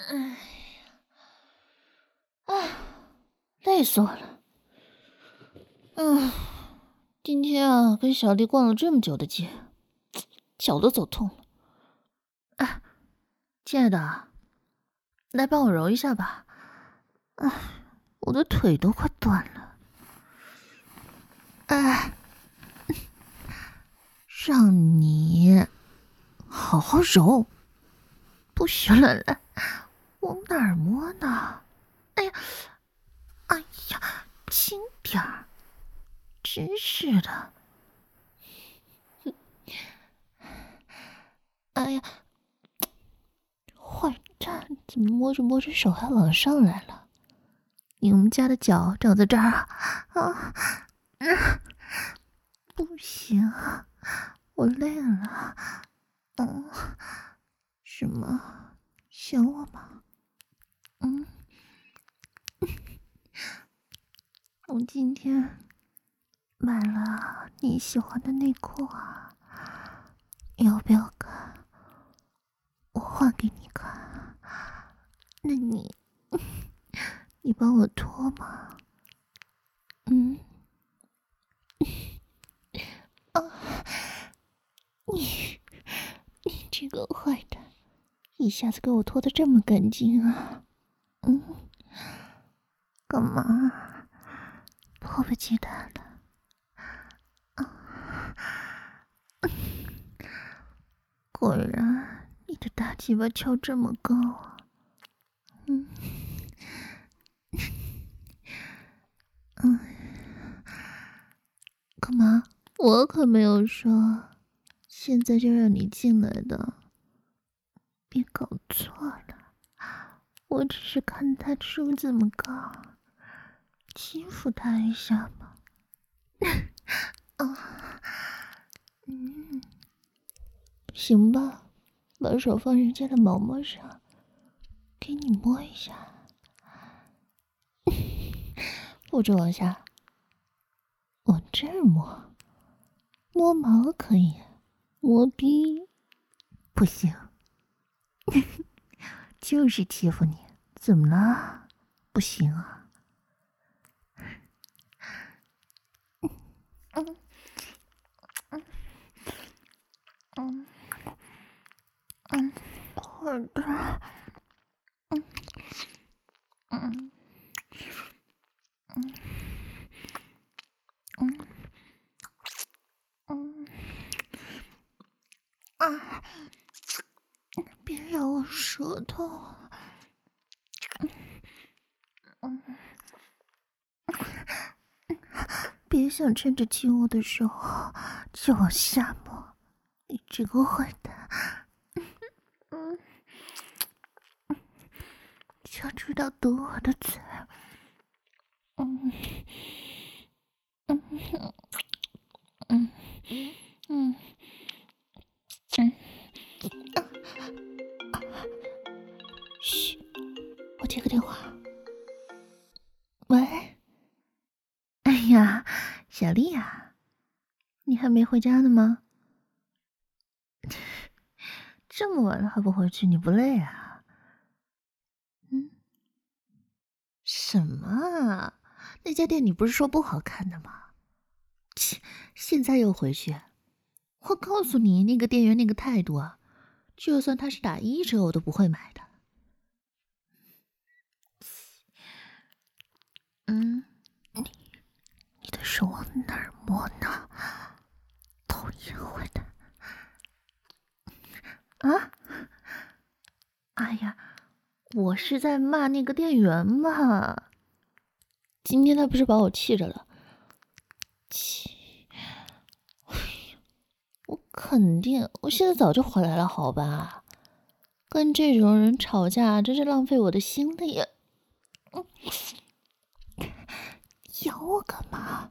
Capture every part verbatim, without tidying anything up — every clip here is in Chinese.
哎，啊，累死我了。嗯，今天啊，跟小弟逛了这么久的街，脚都走痛了。哎，亲爱的，来帮我揉一下吧。哎，我的腿都快断了。哎，让你好好揉。不许了，来，往哪儿摸呢？哎呀，哎呀，轻点儿！真是的。哎呀，坏蛋，怎么摸着摸着手还往上来了？你们家的脚长在这儿啊？啊，嗯，不行，我累了。嗯，什么？想我吗？嗯，我今天买了你喜欢的内裤啊，要不要看？我换给你看。那你，你帮我脱吗？嗯，啊，你，你这个坏蛋，一下子给我脱得这么干净啊！嗯，干嘛？迫不及待的。啊，果然，你的大鸡巴翘这么高啊！嗯，嗯，干嘛？我可没有说，现在就让你进来的。别搞错了，我只是看他猪这么高，欺负他一下嘛。啊，嗯，行吧，把手放人家的毛毛上，给你摸一下。扶着往下，往这儿摸，摸毛可以，摸逼不行。就是欺负你，怎么了？不行啊？嗯嗯嗯嗯，好的。嗯嗯嗯嗯嗯啊！别咬我舌头。嗯，别想趁着亲我的时候就往下摸，你这个坏蛋。嗯，就知道堵我的嘴。嗯嗯嗯嗯嗯，嘘，我接个电话。喂，哎呀，小丽呀，你还没回家呢吗？这么晚了还不回去，你不累啊？嗯，什么啊？那家店你不是说不好看的吗？切，现在又回去？我告诉你，那个店员那个态度啊，就算他是打一折，我都不会买的。嗯，你你的手往哪儿摸呢？讨厌坏蛋！啊！哎呀，我是在骂那个店员嘛。今天他不是把我气着了，气！哎呀，我肯定，我现在早就回来了，好吧？跟这种人吵架真是浪费我的心力。嗯，咬我干嘛？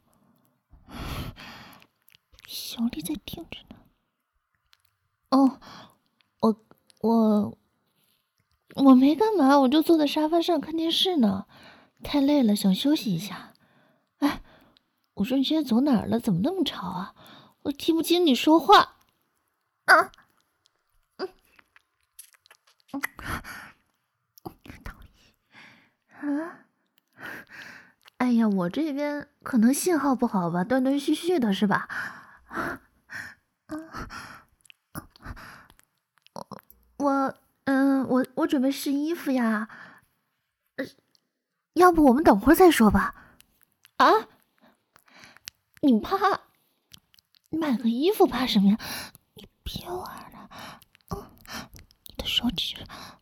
小丽在听着呢。哦，我我我没干嘛，我就坐在沙发上看电视呢，太累了，想休息一下。哎，我说你现在走哪儿了？怎么那么吵啊？我听不清你说话。啊，嗯嗯啊？哎呀，我这边可能信号不好吧，断断续续的是吧？我，嗯，我我准备试衣服呀，呃，要不我们等会儿再说吧？啊？你怕？买个衣服怕什么呀？你别玩了，嗯，你的手指，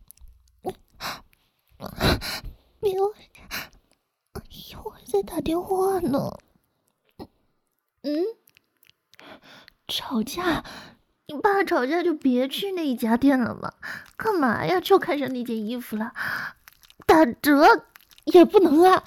别玩，哎呀，我还在打电话呢。嗯，吵架？你爸吵架就别去那一家店了嘛，干嘛呀？就看上那件衣服了，打折也不能啊！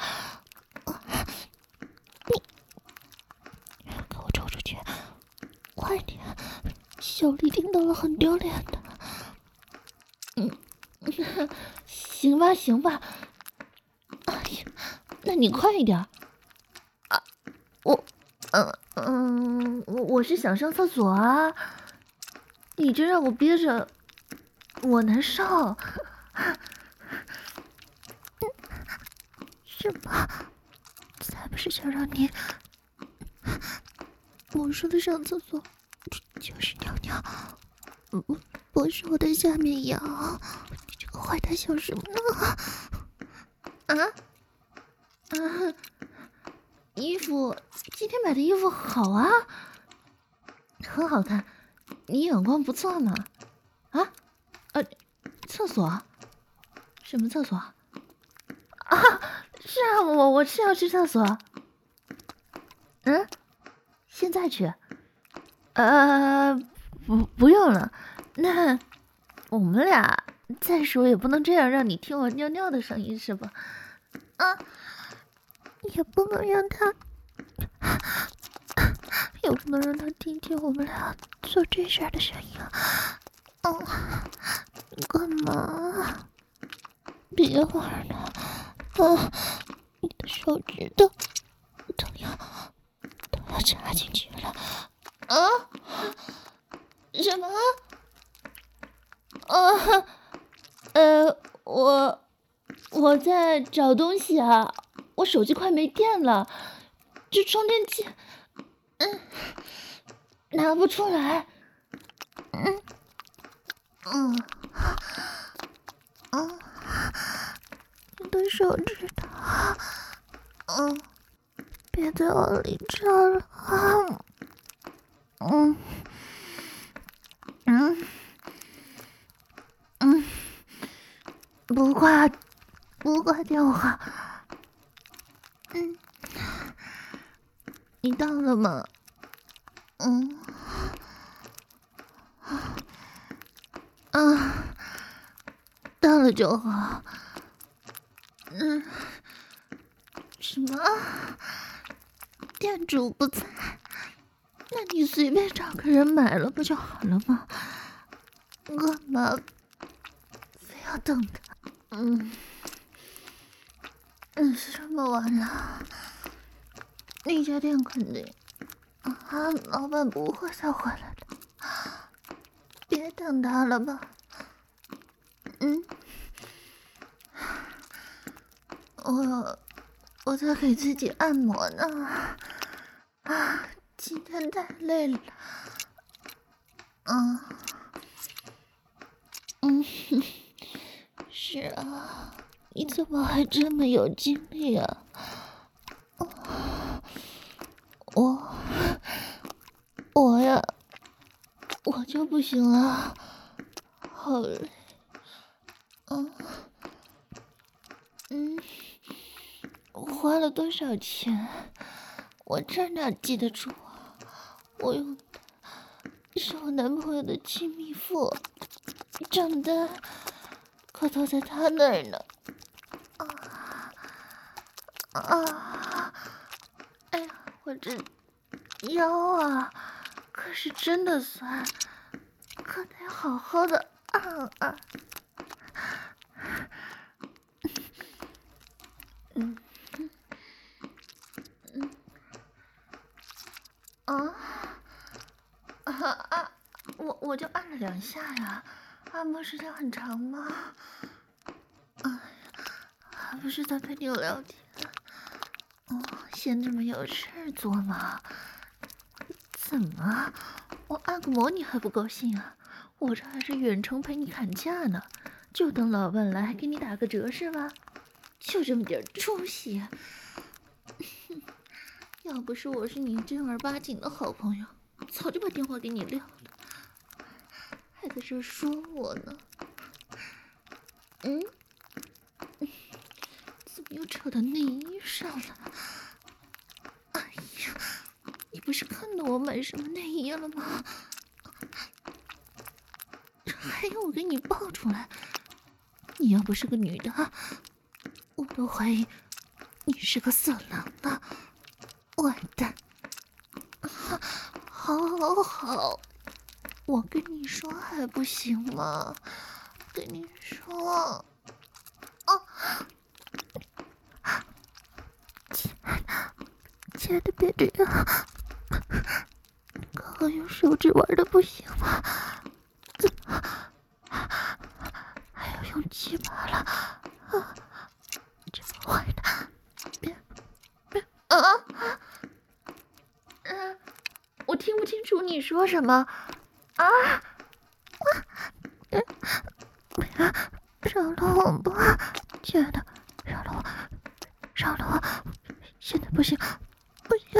你给我抽出去，快点！小丽听到了很丢脸的。嗯，行吧，行吧。哎呀，那你快一点啊！我，嗯嗯，我我是想上厕所啊。你这让我憋着，我难受。什么？才不是想让你。我说的上厕所，就是尿尿，不不是我的下面痒。你这个坏蛋想什么呢？啊啊！衣服，今天买的衣服好啊，很好看，你眼光不错嘛。啊，呃，厕所？什么厕所？啊，是啊，我我是要去厕所。嗯，现在去？呃，不不用了。那我们俩再说也不能这样让你听我尿尿的声音是吧？啊，也不能让他，也不能让他听见我们俩做这事儿的声音啊。嗯，你干嘛？别玩了，啊，你的手指头都要都要插进去了。啊？什么？啊？呃，我我在找东西啊，我手机快没电了，这充电器，嗯，拿不出来。嗯嗯嗯，你的手指头，嗯，别再往里插了啊。嗯嗯嗯，不挂不挂电话。嗯，你到了吗？嗯啊，到了就好。嗯，什么？店主不在？那你随便找个人买了不就好了吗？干嘛非要等他？嗯嗯，什么玩意儿？那家店肯定啊，老板不会再回来的。别等他了吧。嗯，我我在给自己按摩呢。啊，今天太累了。嗯嗯，是啊，你怎么还这么有精力啊？我我呀，我就不行了，好累。嗯嗯，我花了多少钱？我这哪记得住啊？我用的是我男朋友的亲密付，账单可都在他那儿呢。啊啊！哎呀，我这腰啊，可是真的酸，可得好好的按按。嗯嗯啊啊啊！我我就按了两下呀，按摩时间很长吗？哎呀， 还不是在陪你聊天。哦，闲着没有事儿做吗？怎么，我按个摩你还不高兴啊？我这还是远程陪你砍价呢，就等老板来给你打个折是吧？就这么点出息。要不是我是你正儿八经的好朋友，早就把电话给你撂了，还在这说我呢。嗯，怎么又扯到内衣上了？哎呀，你不是看到我买什么内衣了吗？这还要我给你爆出来？你要不是个女的，我都怀疑你是个色狼呢。完蛋！好，好，好，我跟你说还不行吗？跟你说，哦，亲爱的，亲爱的，别这样。刚刚用手指玩的不行吗？怎么还要用鸡巴了？啊，这么坏的，别别啊！嗯、啊，我听不清楚你说什么啊！嗯，饶了我吧，亲爱的，饶了我，饶了我，现在不行，不行！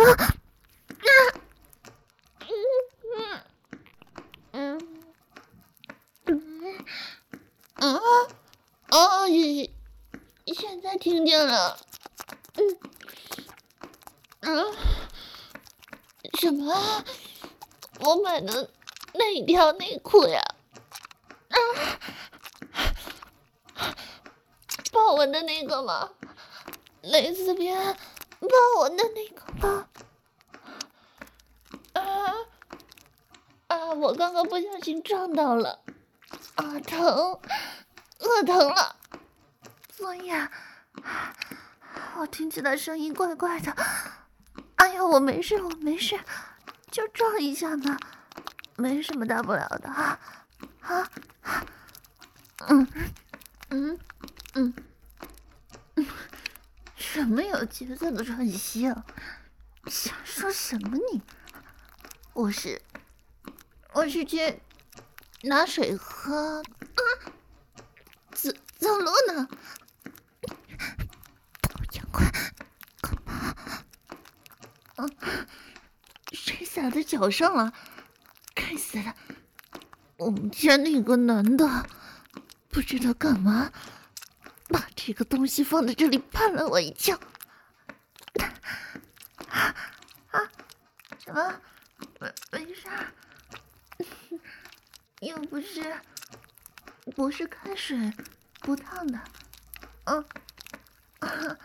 嗯嗯嗯嗯啊！现现在听见了，嗯嗯，什么？我买的那条内裤呀？啊！豹纹的那个吗？蕾丝边豹纹的那个吗？啊啊！我刚刚不小心撞到了，啊疼，饿疼了，所以啊，我听起来声音怪怪的。哎呀，我没事，我没事，就撞一下嘛，没什么大不了的啊啊！嗯嗯嗯嗯，什么有节奏的喘息啊？想说什么你？我是我是去拿水喝啊，走走路呢。杨快，干嘛？啊，水洒在脚上了，该死的！我们家那个男的不知道干嘛，把这个东西放在这里绊了我一跤。啊啊！什么？没没事，又不是不是开水，不烫的。嗯啊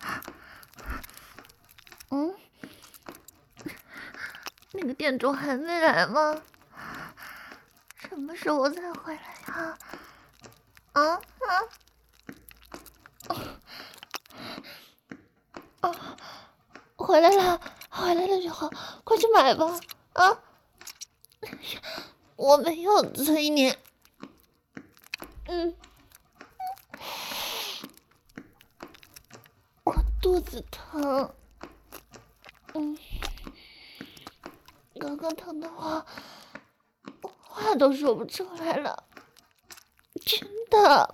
嗯，那个店主还没来吗？什么时候才回来呀？啊啊！啊！回来了，回来了就好，快去买吧！啊！我没有催你。嗯，我肚子疼。嗯，刚刚疼的话，我话都说不出来了，真的。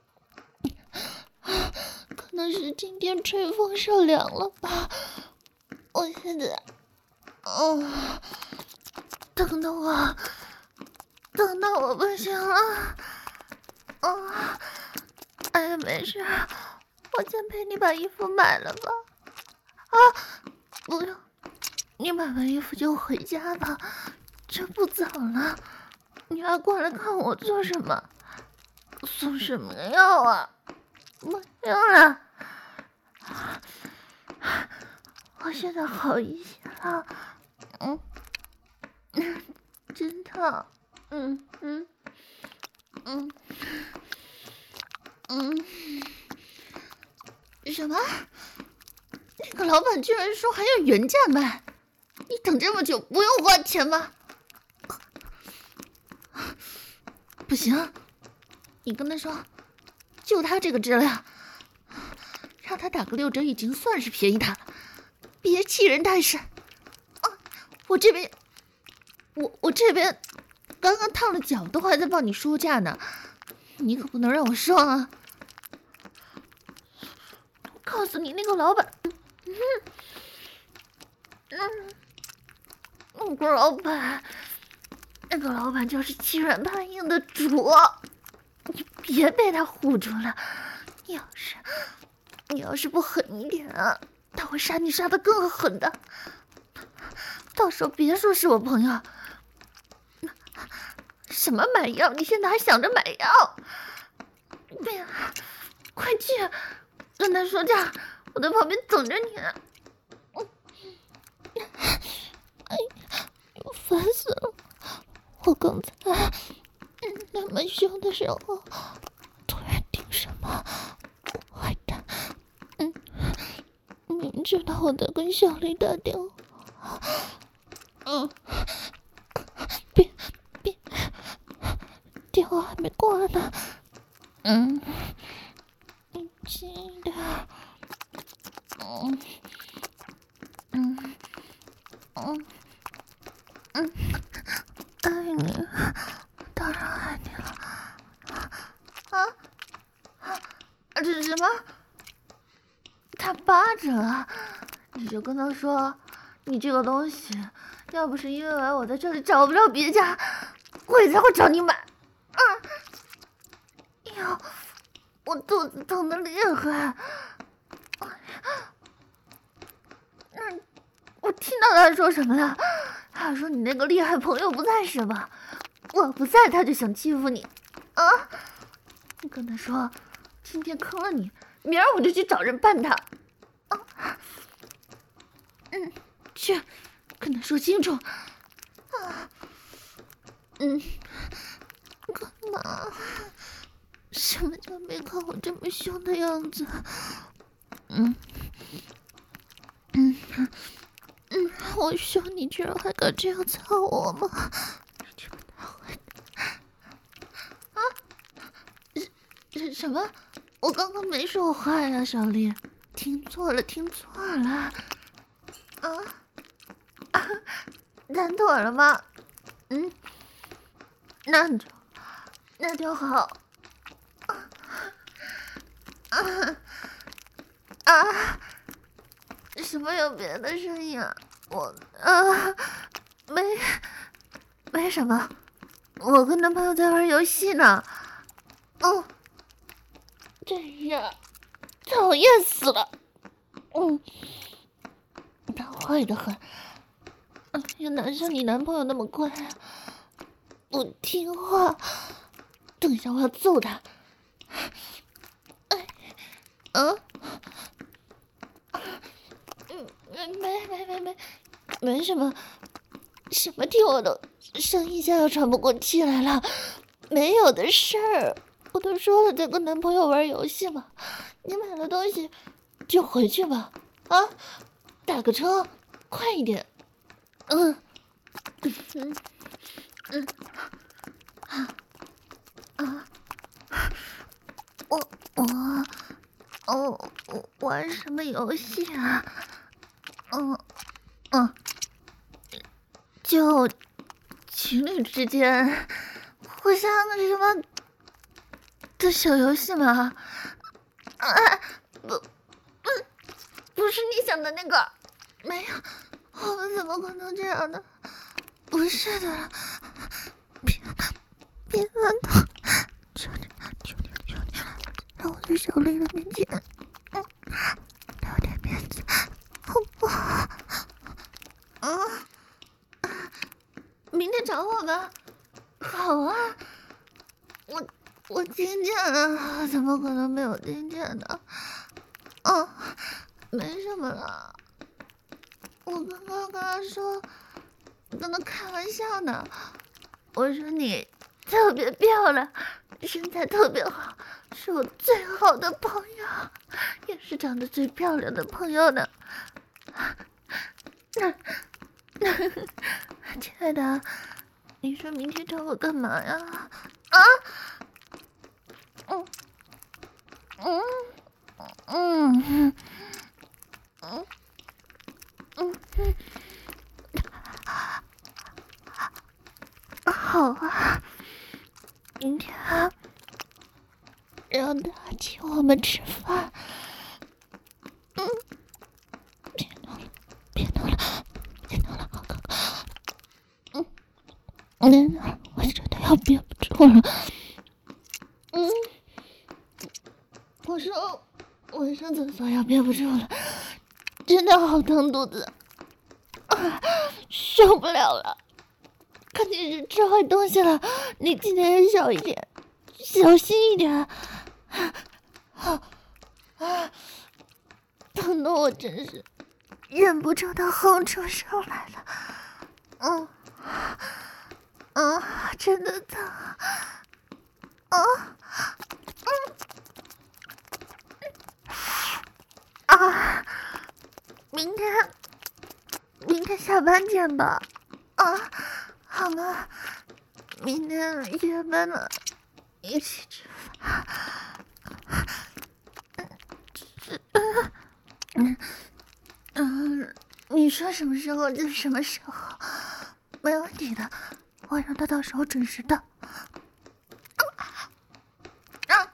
可能是今天吹风受凉了吧，我现在，嗯，疼的我，疼到我不行了。嗯，哎呀，没事，我先陪你把衣服买了吧。啊，不用，你买完衣服就回家吧，这不早了。你还过来看我做什么？送什么药啊？不用了，我现在好一些了。嗯，真的，嗯嗯嗯嗯，什么？那个老板居然说还要原价卖，你等这么久不用花钱吗？不行，你跟他说，就他这个质量， 让他打个六折已经算是便宜他了，别欺人太甚。啊，我这边，我我这边刚刚烫了脚，都还在帮你说价呢，你可不能让我说啊！我告诉你，那个老板，嗯嗯，那个老板，那个老板就是欺软怕硬的主，你别被他唬住了。你要是你要是不狠一点啊，他会杀你杀得更狠的。到时候别说是我朋友。什么买药？你现在还想着买药？别，快去跟他说价，我在旁边等着你。哎，烦死了！我刚才那么凶的时候，突然听什么？坏蛋！嗯，明知道我在跟小丽打电话，嗯，别别，电话还没挂呢。嗯，你记得，嗯嗯嗯嗯，爱你，当然爱你了。啊啊！这是什么？他八折了，你就跟他说，你这个东西，要不是因为我在这里找不着别家，我也才会找你买。啊！哟，我肚子疼得厉害。嗯，我听到他说什么了？他说你那个厉害朋友不在是吧？我不在，他就想欺负你。啊！你跟他说，今天坑了你，明儿我就去找人办他。啊，嗯，去，跟他说清楚。啊，嗯，干嘛？什么叫没看我这么凶的样子？嗯，嗯，嗯，我凶你居然还敢这样操我吗？你这个大坏蛋！啊？什什么？我刚刚没说话呀，小丽，听错了，听错了。啊啊，认错了吗？嗯，那就那就好。啊啊啊！什么有别的声音啊？我啊，没没什么，我跟男朋友在玩游戏呢。嗯，真是讨厌死了。嗯，他坏得很。哎呀，哪像你男朋友那么乖啊，不听话。等一下，我要揍他。哎，嗯，嗯，没没没没，没什么，什么听我的声音现在喘不过气来了，没有的事儿。我都说了在跟男朋友玩游戏嘛，你买了东西就回去吧。啊，打个车，快一点。嗯嗯嗯啊啊！我我哦，我玩什么游戏啊？嗯嗯，就情侣之间互相什么的小游戏吗？啊，不，不，不是你想的那个，没有，我们怎么可能这样呢？不是的，别别乱动，求你求你求你，让我在小丽的面前，嗯，留点面子，好不好？嗯，明天找我吧。好啊，我我听见了，怎么可能没有听见呢？哦，没什么了。我刚刚跟他说，跟他开玩笑呢。我说你特别漂亮，身材特别好，是我最好的朋友，也是长得最漂亮的朋友呢。亲爱的，你说明天找我干嘛呀？啊？嗯嗯嗯嗯嗯嗯嗯，好啊，明天让他请我们吃饭。嗯，别闹了，别闹了，别闹了，好哥哥。嗯嗯，我真的要憋不住了。嗯，我说我上厕所要憋不住了，真的好疼肚子，啊，受不了了。看电视吃坏东西了，你今天小一点，小心一点。啊啊！疼的我真是忍不住的哼出声来了。嗯嗯，真的疼。啊嗯啊！明天明天下班见吧。啊，好了，明天下班了，一起吃饭。嗯嗯，你说什么时候就什么时候，没问题的，我让他到时候准时到。啊！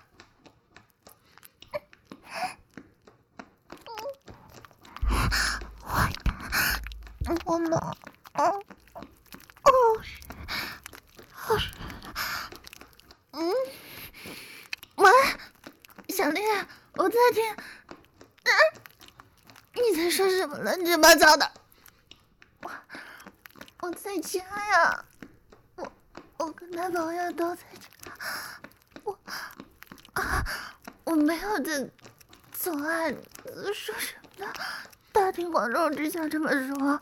我我冷，哦哦，好热。嗯，喂，小丽，我在听。啊，你在说什么乱七八糟的？我我在家呀，我我跟他朋友都在家，我啊我没有在做爱，说什么呢？大庭广众之下这么说。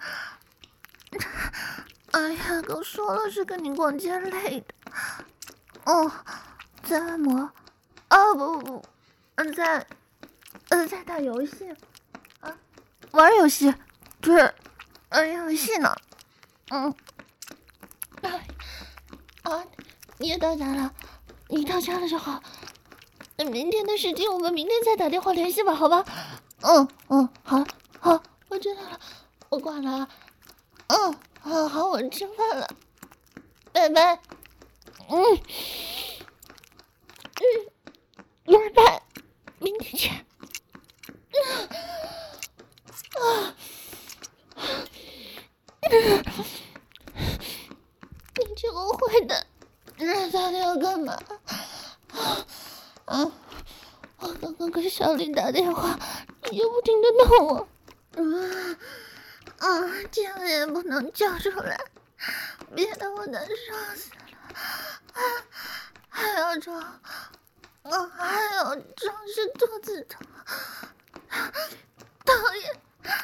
哎呀，都说了是跟你逛街累的。哦，在按摩。哦不不不，嗯在，呃在打游戏。啊，玩游戏，不是，玩游戏呢。嗯。啊，你也到家了，你到家了就好。明天的事情我们明天再打电话联系吧，好吧？嗯嗯，好，好，我知道了，我挂了啊。嗯，好好，我吃饭了，拜拜。嗯嗯，拜拜，明天见。啊你这个坏蛋，你到底要干嘛？啊！我刚刚给小林打电话，你就不停的弄我。嗯啊，这样也不能叫出来，憋得我难受死了。啊，还要装，我还要装是肚子疼，讨厌，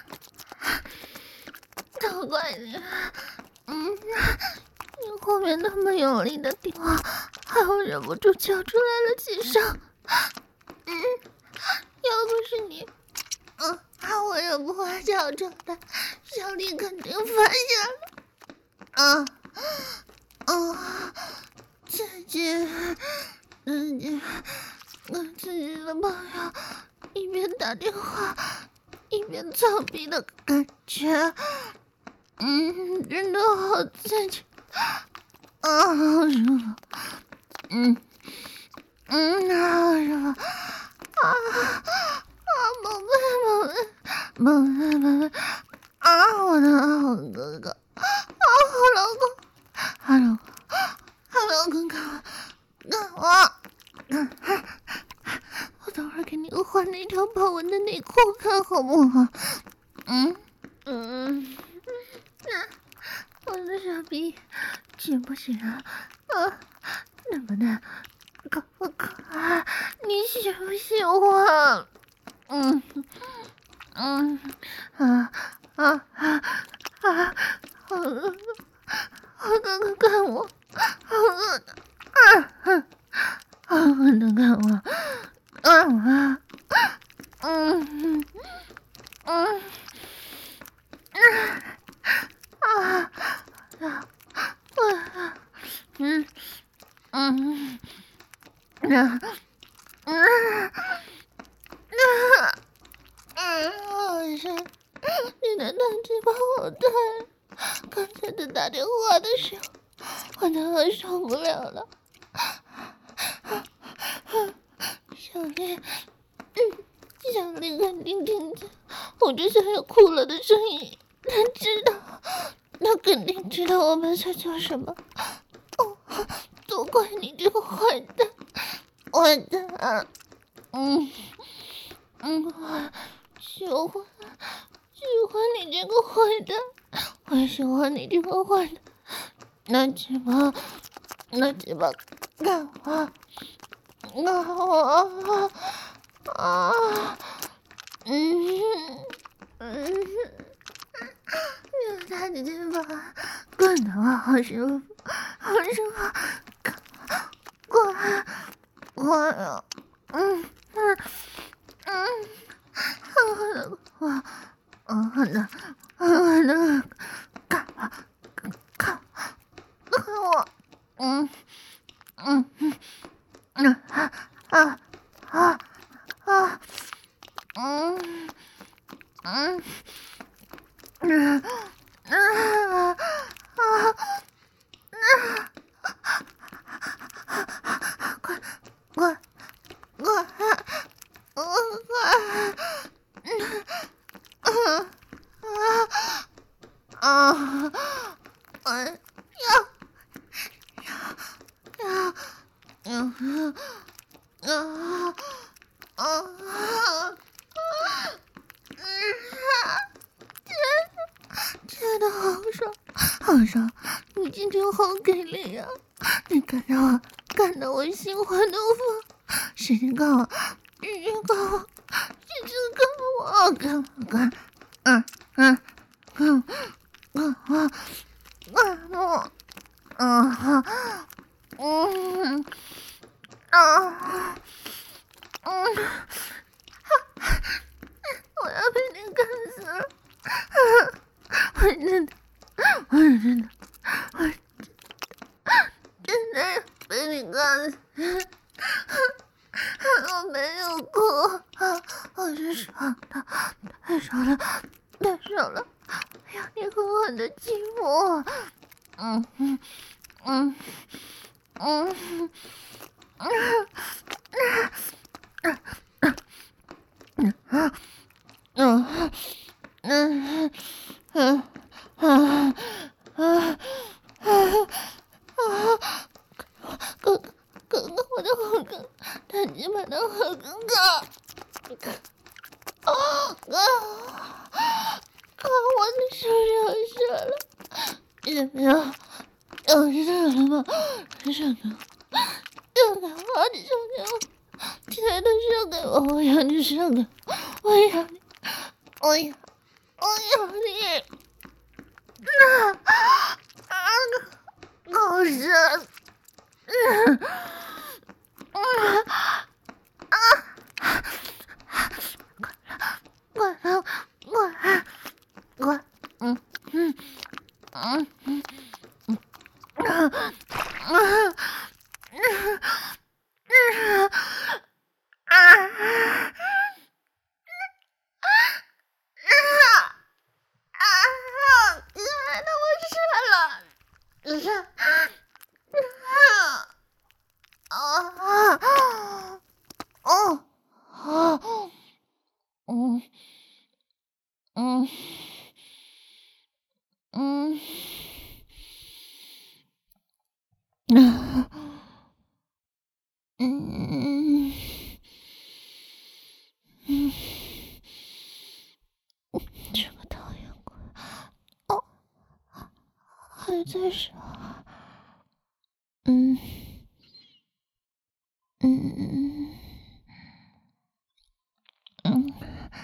都怪你。嗯，你后面那么用力的顶我，害我忍不住叫出来了几声。嗯，要不是你，嗯，我也不会叫出来，小丽肯定发现了。啊，啊，自己，自己，跟自己的朋友一边打电话一边操逼的感觉，嗯，真的好刺激，啊，好舒服，嗯，嗯，好舒服，啊啊，宝贝，宝贝，宝贝，宝贝，啊，我的好哥哥，啊，好老公，好老公，好老公，看我，看我，我等会儿给你换那条豹纹的内裤看好不好？嗯嗯，我的小逼行不行啊？啊，那么大，可不可爱？你喜不喜欢？嗯嗯啊啊啊啊！好饿，好哥哥看我，好饿的，啊好饿的看我，啊啊嗯嗯嗯啊啊啊嗯嗯啊嗯。 生，你的大嘴巴好大，刚才在打电话的时候，我都快受不了了。小丽，嗯，小丽肯定听见我这想要哭了的声音，她知道，她肯定知道我们在做什么。哦，都怪你这个坏蛋，坏蛋！嗯嗯，喜欢喜欢你这个坏蛋，我喜欢你这个坏蛋。拿起吧，拿起吧，干我，干我啊！嗯嗯，用大的肩膀，干得我好舒服，好舒服，过来，过来，嗯嗯嗯，好好的，我，好好的，好好的，干吧，干，干我，嗯嗯嗯嗯啊啊啊啊，嗯嗯嗯嗯啊啊！快快快！我快！嗯啊啊！我要要要要啊啊！真的好爽，好爽！你今天好给力啊！你干到我，干到我心花怒放！使劲干我，使劲干我，使劲干我，干干，嗯嗯嗯嗯嗯干我，嗯嗯啊嗯，我要被你干死了！我真的，我真的，我真的被你干死！我没有哭，我是爽的，太爽了，太爽了！哎呀，你狠狠的欺负我！嗯嗯嗯嗯嗯嗯嗯嗯嗯嗯嗯嗯嗯。哥哥，哥哥，我的好哥，他鸡巴的好哥哥，啊哥，哥，我的手要射了，怎么样？要射了吗？射给我，射给我，你射给我，现在都射给我，我要你射给我，我要你，我要，我要你，啊啊！好射！嗯嗯啊！快来，快来，快！嗯嗯嗯嗯嗯啊啊啊啊！啊！亲爱的，我射了，射！啊啊！哦哦嗯嗯嗯嗯嗯嗯，这个讨厌鬼！哦，还在说，嗯嗯嗯，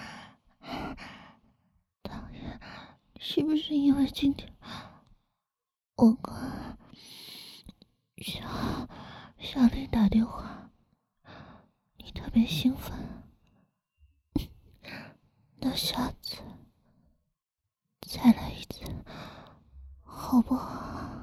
讨厌，是不是因为今天我跟小小丽打电话，你特别兴奋？那下次再来一次，好不好？